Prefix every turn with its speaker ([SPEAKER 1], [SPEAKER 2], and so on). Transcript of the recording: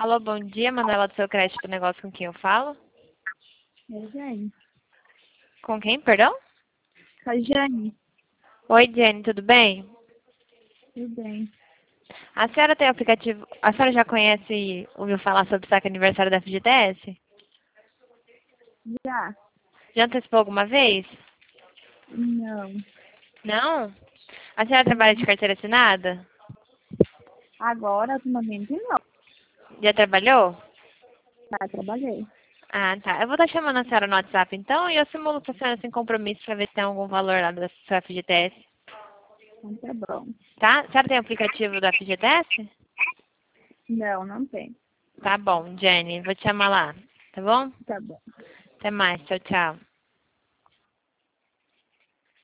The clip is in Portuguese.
[SPEAKER 1] Alô, bom dia, Manuela do Seu Crédito Negócio, com quem eu falo?
[SPEAKER 2] É Jane.
[SPEAKER 1] Com quem, perdão?
[SPEAKER 2] Com a Jane.
[SPEAKER 1] Oi, Jenny, tudo bem?
[SPEAKER 2] Tudo bem.
[SPEAKER 1] A senhora tem aplicativo... A senhora já conhece, ouviu falar sobre o saque aniversário da FGTS?
[SPEAKER 2] Já?
[SPEAKER 1] Já antecipou alguma vez?
[SPEAKER 2] Não.
[SPEAKER 1] Não? A senhora trabalha de
[SPEAKER 2] Não.
[SPEAKER 1] carteira assinada?
[SPEAKER 2] Agora, ultimamente, não.
[SPEAKER 1] Já trabalhou?
[SPEAKER 2] Já trabalhei.
[SPEAKER 1] Ah, tá. Eu vou estar chamando a senhora no WhatsApp, então, e eu simulo para a senhora sem compromisso para ver se tem algum valor lá da sua FGTS.
[SPEAKER 2] Então tá bom.
[SPEAKER 1] Tá? A senhora tem aplicativo da FGTS?
[SPEAKER 2] Não, não tem.
[SPEAKER 1] Tá bom, Jenny. Vou te chamar lá. Tá bom?
[SPEAKER 2] Tá bom.
[SPEAKER 1] Até mais. Tchau, tchau.